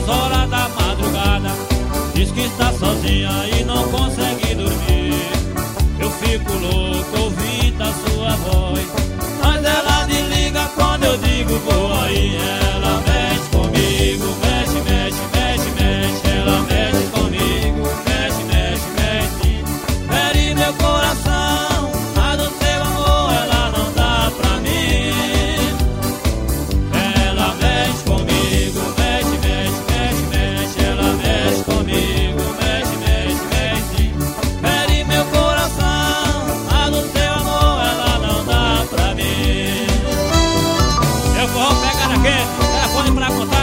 horas da madrugada, diz que está sozinha e não consegue dormir. Eu fico louco ouvindo a sua voz, mas ela desliga quando eu digo vou aí. Ela mexe comigo, mexe, mexe, mexe, mexe. Ela mexe comigo, mexe, mexe, mexe. Fere meu coração, mas o seu amor ela não dá pra mim. Ela mexe comigo, mexe, mexe, mexe, mexe. Ela mexe comigo, mexe, mexe, mexe. Fere meu coração, mas o seu amor ela não dá pra mim. Eu vou pegar aqui, telefone pra contar.